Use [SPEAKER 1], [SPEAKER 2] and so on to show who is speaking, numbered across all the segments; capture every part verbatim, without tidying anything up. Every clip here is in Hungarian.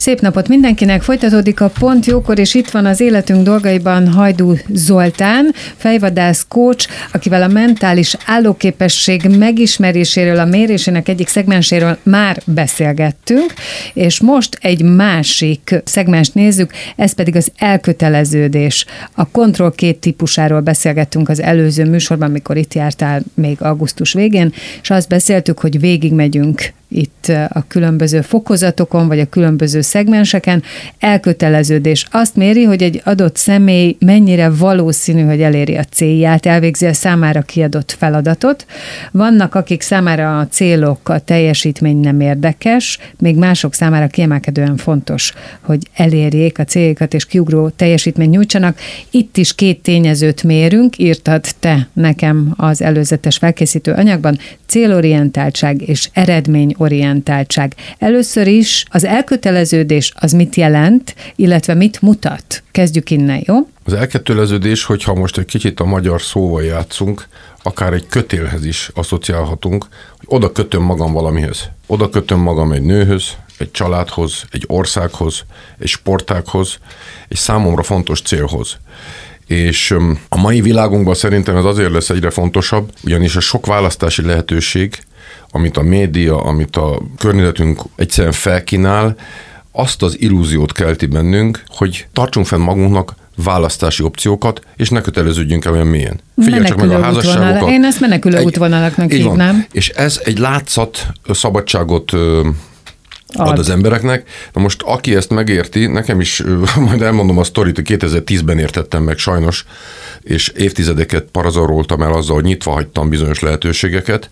[SPEAKER 1] Szép napot mindenkinek, folytatódik a Pont Jókor, és itt van az életünk dolgaiban Hajdú Zoltán, fejvadász coach, akivel a mentális állóképesség megismeréséről, a mérésének egyik szegmenséről már beszélgettünk, és most egy másik szegmest nézzük, ez pedig az elköteleződés. A kontroll két típusáról beszélgettünk az előző műsorban, mikor itt jártál még augusztus végén, és azt beszéltük, hogy végigmegyünk itt a különböző fokozatokon, vagy a különböző szegmenseken. Elköteleződés azt méri, hogy egy adott személy mennyire valószínű, hogy eléri a célját, elvégzi a számára kiadott feladatot. Vannak, akik számára a célok, a teljesítmény nem érdekes, még mások számára kiemelkedően fontos, hogy elérjék a céljaikat és kiugró teljesítményt nyújtsanak. Itt is két tényezőt mérünk, írtad te nekem az előzetes felkészítő anyagban, célorientáltság és eredményorientáltság. Először is az elköteleződés az mit jelent, illetve mit mutat? Kezdjük innen, jó?
[SPEAKER 2] Az elköteleződés, hogyha most egy kicsit a magyar szóval játszunk, akár egy kötélhez is asszociálhatunk, hogy oda kötöm magam valamihez. Oda kötöm magam egy nőhöz, egy családhoz, egy országhoz, egy sportághoz, egy számomra fontos célhoz. És a mai világunkban szerintem ez azért lesz egyre fontosabb, ugyanis a sok választási lehetőség, amit a média, amit a környezetünk egyszerűen felkínál, azt az illúziót kelti bennünk, hogy tartsunk fenn magunknak választási opciókat, és ne köteleződjünk el olyan mélyen. Figyelj csak meg a házasságokat.
[SPEAKER 1] Útvonal. Én ezt menekülő egy, útvonalaknak hívnám.
[SPEAKER 2] És ez egy látszat szabadságot ad. ad az embereknek. Na most, aki ezt megérti, nekem is, majd elmondom a sztorit, kétezer-tízben értettem meg sajnos, és évtizedeket parazaroltam el azzal, hogy nyitva hagytam bizonyos lehetőségeket,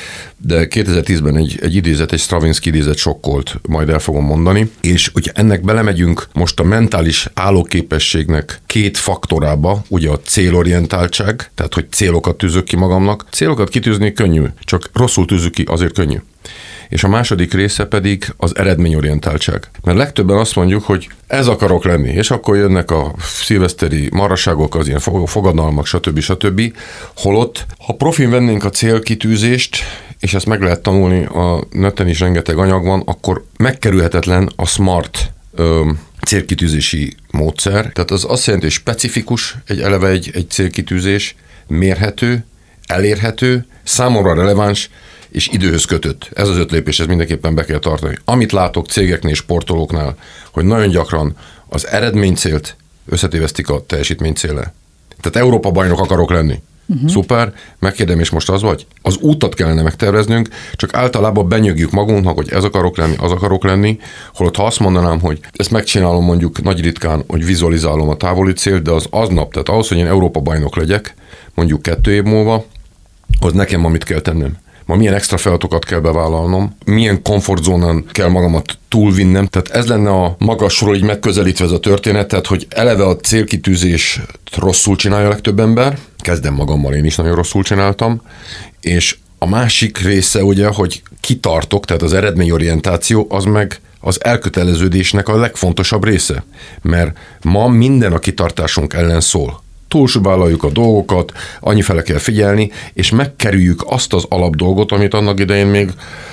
[SPEAKER 2] de kétezer-tízben egy, egy idézet, egy Stravinsky idézet sokkolt, majd el fogom mondani, és hogyha ennek belemegyünk most a mentális állóképességnek két faktorába, ugye a célorientáltság, tehát hogy célokat tűzök ki magamnak, célokat kitűzni könnyű, csak rosszul tűzök ki, azért könnyű. És a második része pedig az eredményorientáltság. Mert legtöbben azt mondjuk, hogy ez akarok lenni, és akkor jönnek a szilveszteri marhaságok, az ilyen fogadalmak, stb. stb. Holott, ha profin vennénk a célkitűzést, és ezt meg lehet tanulni, a neten is rengeteg anyag van, akkor megkerülhetetlen a SMART ö, célkitűzési módszer. Tehát az azt jelenti, hogy specifikus, egy eleve egy, egy célkitűzés, mérhető, elérhető, számomra releváns, és időhöz kötött. Ez az öt lépés, ez mindenképpen be kell tartani. Amit látok cégeknél, sportolóknál, hogy nagyon gyakran az eredménycélt összetévesztik a teljesítménycéllel. Tehát Európa bajnok akarok lenni. Uh-huh. Szuper, megkérdem, és most az vagy? Az útat kellene megterveznünk, csak általában benyögjük magunknak, hogy ez akarok lenni, az akarok lenni, holott ha azt mondanám, hogy ezt megcsinálom mondjuk nagy ritkán, hogy vizualizálom a távoli célt, de az aznap, tehát ahhoz, hogy én Európa bajnok legyek, mondjuk kettő év múlva, az nekem ma mit kell tennem? Ma milyen extra feladatokat kell bevállalnom, milyen komfortzónán kell magamat túlvinnem. Tehát ez lenne a magasról így megközelítve ez a történet, tehát hogy eleve a célkitűzés rosszul csinálja a legtöbb ember, kezdem magammal, én is nagyon rosszul csináltam, és a másik része ugye, hogy kitartok, tehát az eredményorientáció, az meg az elköteleződésnek a legfontosabb része, mert ma minden a kitartásunk ellen szól. Túlsúlyvállaljuk a dolgokat, annyifele kell figyelni, és megkerüljük azt az alapdolgot, amit annak idején még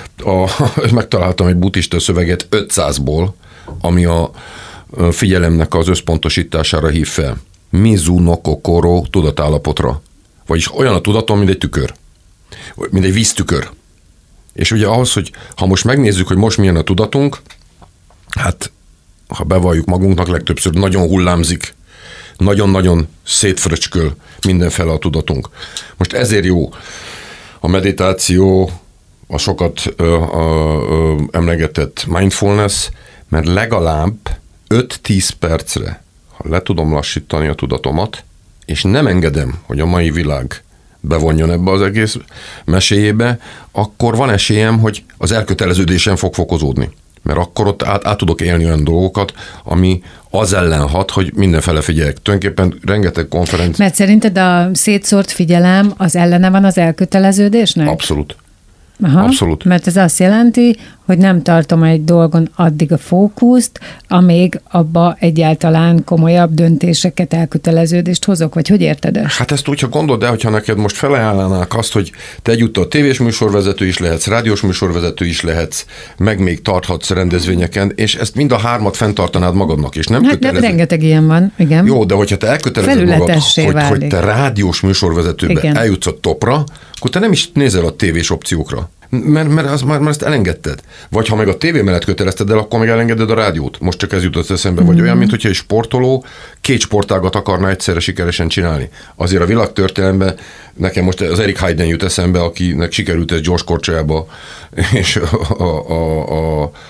[SPEAKER 2] a, megtaláltam egy buddhista szöveget ötszázból, ami a figyelemnek az összpontosítására hív fel. Mizu no kokoro tudatállapotra. Vagyis olyan a tudatom, mint egy tükör. Mint egy víztükör. És ugye ahhoz, hogy ha most megnézzük, hogy most milyen a tudatunk, hát ha bevalljuk magunknak, legtöbbször nagyon hullámzik, nagyon-nagyon szétfröcsköl mindenfele a tudatunk. Most ezért jó a meditáció, a sokat ö, ö, ö, emlegetett mindfulness, mert legalább öt-tíz percre, ha le tudom lassítani a tudatomat, és nem engedem, hogy a mai világ bevonjon ebbe az egész meséjébe, akkor van esélyem, hogy az elköteleződésem fog fokozódni. Mert akkor ott át, át tudok élni olyan dolgokat, ami az ellen hat, hogy mindenfele figyeljek. Tulajdonképpen rengeteg konferencia.
[SPEAKER 1] Mert szerinted a szétszórt figyelem az ellene van az elköteleződésnek?
[SPEAKER 2] Abszolút.
[SPEAKER 1] Aha,
[SPEAKER 2] abszolút.
[SPEAKER 1] Mert ez azt jelenti, hogy nem tartom egy dolgon addig a fókuszt, amíg abba egyáltalán komolyabb döntéseket, elköteleződést hozok, vagy hogy érted ezt?
[SPEAKER 2] Hát ezt úgy, ha gondold el, hogyha neked most felajánlanák azt, hogy te egyúttal tévés műsorvezető is lehetsz, rádiós műsorvezető is lehetsz, meg még tarthatsz rendezvényeken, és ezt mind a hármat fenntartanád magadnak, és nem
[SPEAKER 1] hát
[SPEAKER 2] kötelező.
[SPEAKER 1] Nem, rengeteg ilyen van, igen.
[SPEAKER 2] Jó, de hogyha te elkötelezed magad, hogy, hogy te rádiós műsorvezetőbe igen. eljutsz a topra, akkor te nem is nézel a tévés opciókra. Mert, mert, az, mert ezt elengedted. Vagy ha meg a tévé mellett kötelezted el, akkor meg elengeded a rádiót. Most csak ez jutott eszembe. Vagy mm. olyan, mint hogyha egy sportoló két sportágat akarna egyszerre sikeresen csinálni. Azért a világtörténelemben nekem most az Eric Heiden jut eszembe, akinek sikerült ez gyors korcsolyába és a, a, a, a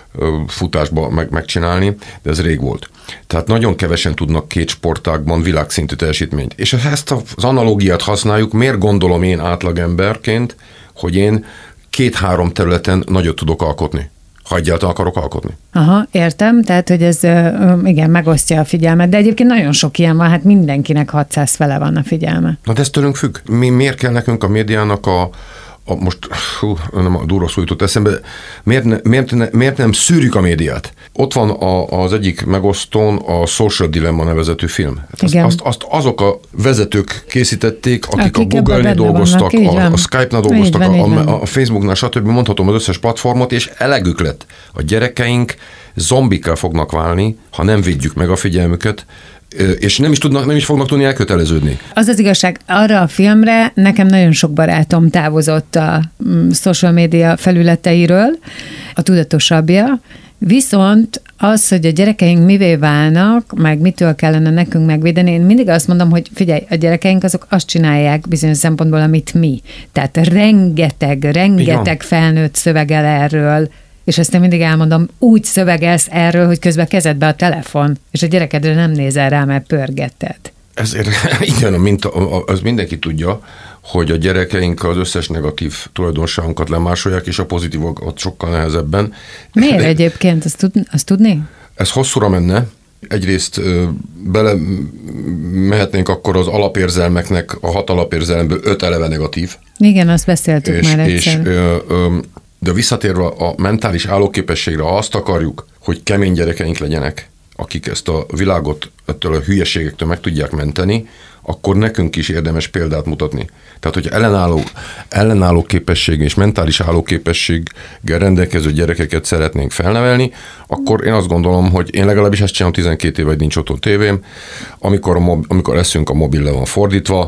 [SPEAKER 2] futásba meg, megcsinálni, de ez rég volt. Tehát nagyon kevesen tudnak két sportágban világszintű teljesítményt. És ezt az analógiát használjuk, miért gondolom én átlagemberként, hogy én két-három területen nagyot tudok alkotni, ha egyáltalán akarok alkotni.
[SPEAKER 1] Aha, értem, tehát, hogy ez igen, megosztja a figyelmet, de egyébként nagyon sok ilyen van, hát mindenkinek hatszáz fele van a figyelme.
[SPEAKER 2] Na de ez tőlünk függ. Mi, miért kell nekünk a médiának a A, most hú, nem a durva szó jutott eszembe, miért, ne, miért, ne, miért nem szűrjük a médiát? Ott van a, az egyik megosztón a Social Dilemma nevezetű film. Azt, azt, azt azok a vezetők készítették, akik, akik a Google-nél dolgoztak, a, a Skype-nál dolgoztak, van, a, a Facebooknál, stb. Mondhatom az összes platformot, és elegük lett. A gyerekeink zombikkel fognak válni, ha nem védjük meg a figyelmüket, és nem is tudnak, nem is fognak tudni elköteleződni.
[SPEAKER 1] Az az igazság, arra a filmre nekem nagyon sok barátom távozott a social media felületeiről, a tudatosabbja, viszont az, hogy a gyerekeink mivé válnak, meg mitől kellene nekünk megvédeni, én mindig azt mondom, hogy figyelj, a gyerekeink azok azt csinálják bizonyos szempontból, amit mi. Tehát rengeteg, rengeteg felnőtt szövegel erről, és ezt én mindig elmondom, úgy szövegelsz erről, hogy közben kezedbe a telefon, és a gyerekedre nem nézel rá, mert pörgeted.
[SPEAKER 2] Ezért igen, mint az mindenki tudja, hogy a gyerekeink az összes negatív tulajdonságunkat lemásolják, és a pozitívokat sokkal nehezebben.
[SPEAKER 1] Miért De egyébként? Azt, tud, azt tudni?
[SPEAKER 2] Ez hosszúra menne. Egyrészt bele mehetnénk akkor az alapérzelmeknek, a hat alapérzelemből öt eleve negatív.
[SPEAKER 1] Igen, azt beszéltük
[SPEAKER 2] és,
[SPEAKER 1] már egyszer.
[SPEAKER 2] És, ö, ö, de visszatérve a mentális állóképességre, ha azt akarjuk, hogy kemény gyerekeink legyenek, akik ezt a világot ettől a hülyeségektől meg tudják menteni, akkor nekünk is érdemes példát mutatni. Tehát, hogy ellenálló, ellenálló képesség és mentális állóképességgel rendelkező gyerekeket szeretnénk felnevelni, akkor én azt gondolom, hogy én legalábbis ezt csinálom tizenkét éve, hogy nincs otthon tévém, amikor, a mob, amikor eszünk, a mobil le van fordítva,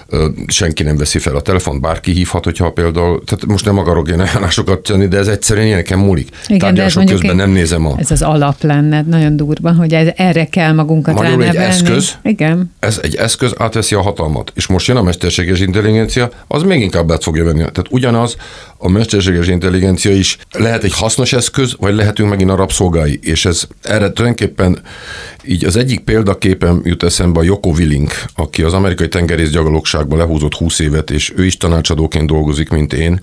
[SPEAKER 2] senki nem veszi fel a telefont, bárki hívhat, hogyha például, tehát most nem akarok én ajánlásokat tenni, de ez egyszerűen ilyen nekem múlik. Tárgyalások közben nem nézem a...
[SPEAKER 1] Ez az alap lenne, nagyon durva, hogy erre kell magunkat
[SPEAKER 2] ránevelni. Egy eszköz,
[SPEAKER 1] igen.
[SPEAKER 2] Ez egy eszköz, átveszi a hatalmat. És most jön a mesterséges intelligencia, az még inkább át fogja venni. Tehát ugyanaz, a mesterséges intelligencia is lehet egy hasznos eszköz, vagy lehetünk megint a rabszolgái. És ez erre tulajdonképpen így az egyik példaképem jut eszembe a Joko Willink, aki az amerikai tengerészgyalogságban lehúzott húsz évet, és ő is tanácsadóként dolgozik, mint én,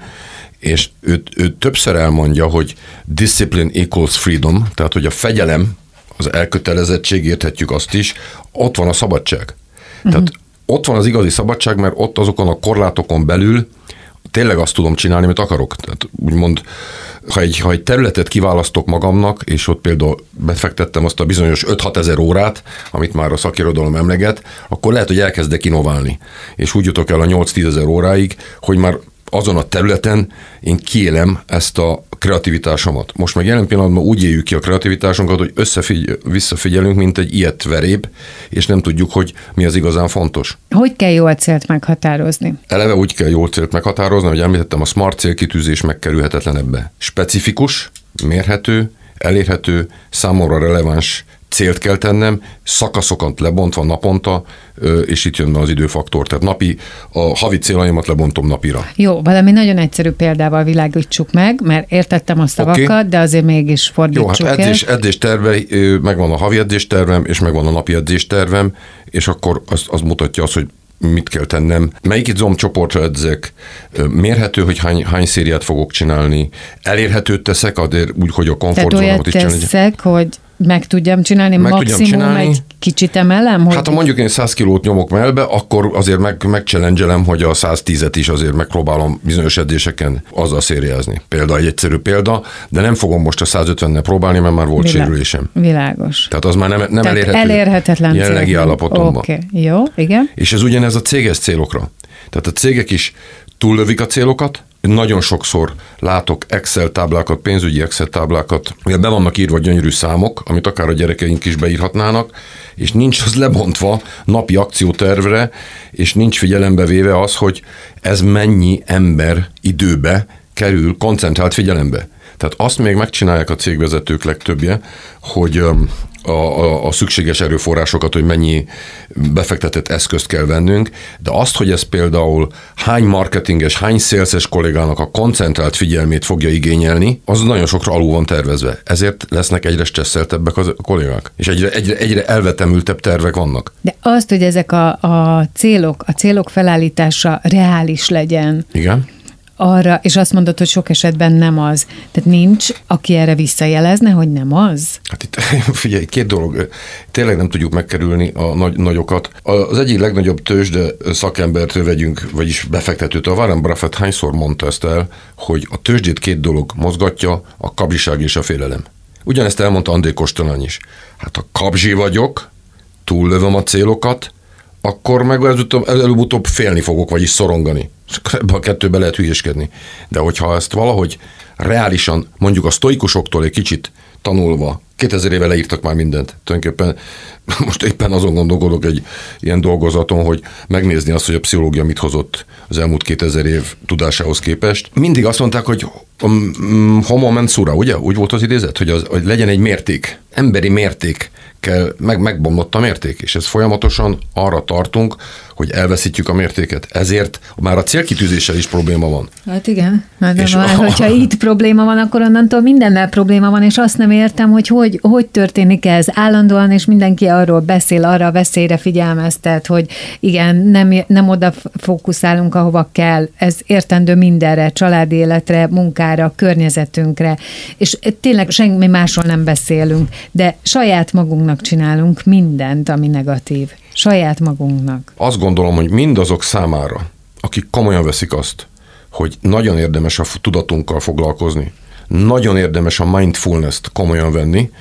[SPEAKER 2] és ő, ő többször elmondja, hogy discipline equals freedom, tehát hogy a fegyelem, az elkötelezettség, érthetjük azt is, ott van a szabadság. Uh-huh. Tehát ott van az igazi szabadság, mert ott azokon a korlátokon belül tényleg azt tudom csinálni, amit akarok. Tehát úgymond, ha egy, ha egy területet kiválasztok magamnak, és ott például befektettem azt a bizonyos öt-hat ezer órát, amit már a szakirodalom emleget, akkor lehet, hogy elkezdek innoválni. És úgy jutok el a nyolc-tízezer óráig, hogy már azon a területen én kiélem ezt a kreativitásomat. Most meg jelen pillanatban úgy éljük ki a kreativitásunkat, hogy összefigy- visszafigyelünk, mint egy ilyet veréb, és nem tudjuk, hogy mi az igazán fontos.
[SPEAKER 1] Hogy kell jól célt meghatározni?
[SPEAKER 2] Eleve úgy kell jól célt meghatározni, hogy említettem, a smart célkitűzés megkerülhetetlen ebbe. Specifikus, mérhető, elérhető, számomra releváns célt kell tennem, szakaszokat lebontva naponta, és itt jön be az időfaktor. Tehát napi, a havi célaimat lebontom napira.
[SPEAKER 1] Jó, valami nagyon egyszerű példával világítsuk meg, mert értettem a szavakat, okay. De azért mégis fordítsuk.
[SPEAKER 2] Jó, hát edzés, edzésterve, megvan a havi edzéstervem, és megvan a napi edzéstervem, és akkor az, az mutatja azt, hogy mit kell tennem, melyik izomcsoportra edzek, mérhető, hogy hány, hány szériát fogok csinálni, elérhetőt teszek, azért úgy, hogy a komfortzónámat is csinálni.
[SPEAKER 1] Tehát olyat teszek, hogy meg tudjam csinálni,
[SPEAKER 2] meg
[SPEAKER 1] maximum
[SPEAKER 2] csinálni.
[SPEAKER 1] Egy kicsit emelem? Hogy...
[SPEAKER 2] Hát ha mondjuk én száz kilót nyomok mellbe, akkor azért meg, megchallengelem, hogy a száz tízet is azért megpróbálom bizonyos edzéseken azzal szériázni. Példa, egy egyszerű példa, de nem fogom most a száz ötvennel próbálni, mert már volt Vilá... sérülésem.
[SPEAKER 1] Világos.
[SPEAKER 2] Tehát az már nem, nem elérhető.
[SPEAKER 1] Elérhetetlen
[SPEAKER 2] jelenlegi állapotomban.
[SPEAKER 1] Oké, okay. Jó, igen.
[SPEAKER 2] És ez ugyanez a céges célokra. Tehát a cégek is túllövik a célokat. Nagyon sokszor látok Excel táblákat, pénzügyi Excel táblákat, be vannak írva gyönyörű számok, amit akár a gyerekeink is beírhatnának, és nincs az lebontva napi akciótervre, és nincs figyelembe véve az, hogy ez mennyi ember időbe kerül koncentrált figyelembe. Tehát azt még megcsinálják a cégvezetők legtöbbje, hogy A, a, a szükséges erőforrásokat, hogy mennyi befektetett eszközt kell vennünk, de azt, hogy ez például hány marketinges, hány szélszes kollégának a koncentrált figyelmét fogja igényelni, az nagyon sokra alul van tervezve. Ezért lesznek egyre stresszeltebbek a kollégák, és egyre, egyre, egyre elvetemültebb tervek vannak.
[SPEAKER 1] De azt, hogy ezek a, a célok, a célok felállítása reális legyen.
[SPEAKER 2] Igen.
[SPEAKER 1] Arra, és azt mondod, hogy sok esetben nem az. Tehát nincs, aki erre visszajelezne, hogy nem az?
[SPEAKER 2] Hát itt figyelj, két dolog. Tényleg nem tudjuk megkerülni a nagy, nagyokat. Az egyik legnagyobb tőzsde szakembertől vegyünk, vagyis befektetőtől. A Warren Buffett hányszor mondta ezt el, hogy a tőzsdét két dolog mozgatja, a kabzsiság és a félelem. Ugyanezt elmondta André Kostolany is. Hát ha kabzsi vagyok, túllövöm a célokat, akkor meg előbb-utóbb félni fogok, vagyis szorongani. Ebbe a kettőbe lehet hülyéskedni. De hogyha ezt valahogy reálisan, mondjuk a sztoikusoktól egy kicsit tanulva, kétezer éve leírtak már mindent. Tulajdonképpen most éppen azon gondolkodok egy ilyen dolgozaton, hogy megnézni azt, hogy a pszichológia mit hozott az elmúlt kétezer év tudásához képest. Mindig azt mondták, hogy homo mensura, ugye? Úgy volt az idézet, hogy, az, hogy legyen egy mérték, emberi mérték kell, meg, megbomlott a mérték, és ez folyamatosan arra tartunk, hogy elveszítjük a mértéket. Ezért már a célkitűzéssel is probléma van.
[SPEAKER 1] Hát igen, hát de
[SPEAKER 2] és
[SPEAKER 1] már,
[SPEAKER 2] a...
[SPEAKER 1] hogyha itt probléma van, akkor onnantól mindennel probléma van, és azt nem értem, hogy hogy, hogy történik ez állandóan, és mindenki arról beszél, arra a veszélyre figyelmeztet, hogy igen, nem, nem oda fókuszálunk, ahova kell. Ez értendő mindenre, családi életre, munkára, környezetünkre, és tényleg semmi másról nem beszélünk, de saját magunknak csinálunk mindent, ami negatív. Saját magunknak.
[SPEAKER 2] Azt gondolom, hogy mindazok számára, akik komolyan veszik azt, hogy nagyon érdemes a tudatunkkal foglalkozni, nagyon érdemes a mindfulness-t komolyan venni.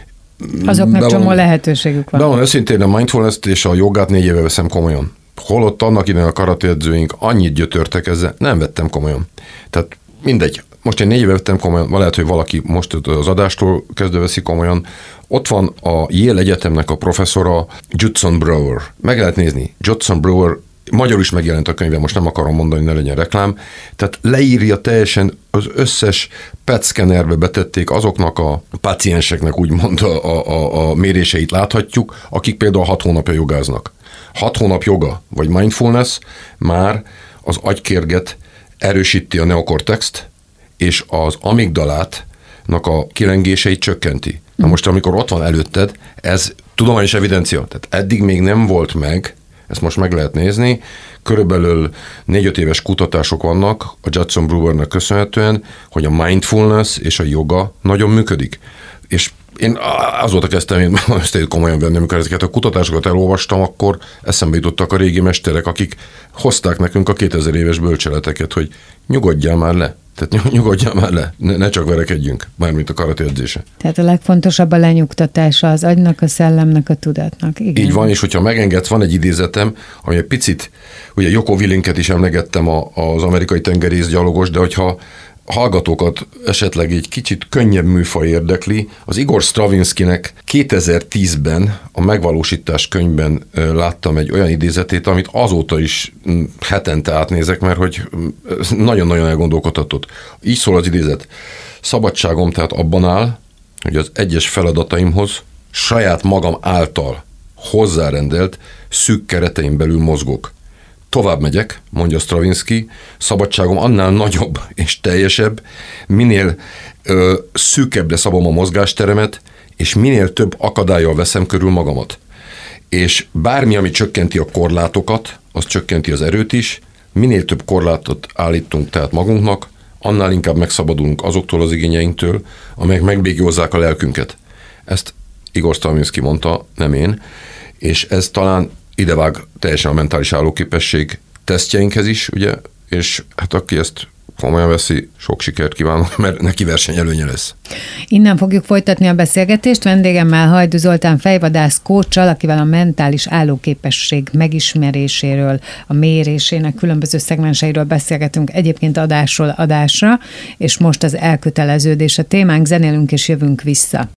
[SPEAKER 1] Azoknak csomó lehetőségük van.
[SPEAKER 2] De van őszintén, a mindfulness-t és a jogát négy éve veszem komolyan. Holott annak idején a karatéedzőink annyit gyötörtek ezzel, nem vettem komolyan. Tehát mindegy. Most én négy éve vettem komolyan, lehet, hogy valaki most az adástól kezdve veszi komolyan. Ott van a Yale Egyetemnek a professzora, Judson Brewer. Meg lehet nézni. Judson Brewer, magyarul is megjelent a könyve, most nem akarom mondani, ne legyen reklám. Tehát leírja teljesen az összes pé é té szkennerbe betették azoknak a pácienseknek, úgymond a, a, a méréseit láthatjuk, akik például hat hónapja jogáznak. Hat hónap joga, vagy mindfulness már az agykérget erősíti a neokortext, és az amigdalátnak a kilengéseit csökkenti. Na most, amikor ott van előtted, ez tudományos evidencia, tehát eddig még nem volt meg, ezt most meg lehet nézni, körülbelül négy-öt éves kutatások vannak a Judson Brewernek köszönhetően, hogy a mindfulness és a joga nagyon működik. És én azóta kezdtem én ezt komolyan venni, amikor ezeket a kutatásokat elolvastam, akkor eszembe jutottak a régi mesterek, akik hozták nekünk a kétezer éves bölcseleteket, hogy nyugodjál már le. Tehát nyugodjál már le, ne, ne csak verekedjünk, mármint a karate edzése.
[SPEAKER 1] Tehát a legfontosabb a lenyugtatása az agynak, a szellemnek, a tudatnak. Igen.
[SPEAKER 2] Így van, és hogyha megengedsz, van egy idézetem, ami egy picit, ugye Joko Willinket is emlegettem, a, az amerikai tengerészgyalogos, de hogyha hallgatókat esetleg egy kicsit könnyebb műfaj érdekli, az Igor Stravinskynek kétezer-tízben a Megvalósítás könyvben láttam egy olyan idézetét, amit azóta is hetente átnézek, mert hogy nagyon-nagyon elgondolkodhatott. Így szól az idézet. Szabadságom tehát abban áll, hogy az egyes feladataimhoz saját magam által hozzárendelt szűk keretein belül mozgok. Tovább megyek, mondja Stravinsky, szabadságom annál nagyobb és teljesebb, minél ö, szűkebbre szabom a mozgásteremet, és minél több akadállyal veszem körül magamat. És bármi, ami csökkenti a korlátokat, az csökkenti az erőt is, minél több korlátot állítunk tehát magunknak, annál inkább megszabadulunk azoktól az igényeinktől, amelyek megbékjózzák a lelkünket. Ezt Igor Stravinsky mondta, nem én, és ez talán idevág teljesen a mentális állóképesség tesztjeinkhez is, ugye, és hát aki ezt komolyan veszi, sok sikert kívánok, mert neki versenyelőnye lesz.
[SPEAKER 1] Innen fogjuk folytatni a beszélgetést. Vendégemmel Hajdú Zoltán fejvadász coachal, akivel a mentális állóképesség megismeréséről, a mérésének különböző szegmenseiről beszélgetünk, egyébként adásról adásra, és most az elköteleződés a témánk, zenélünk és jövünk vissza.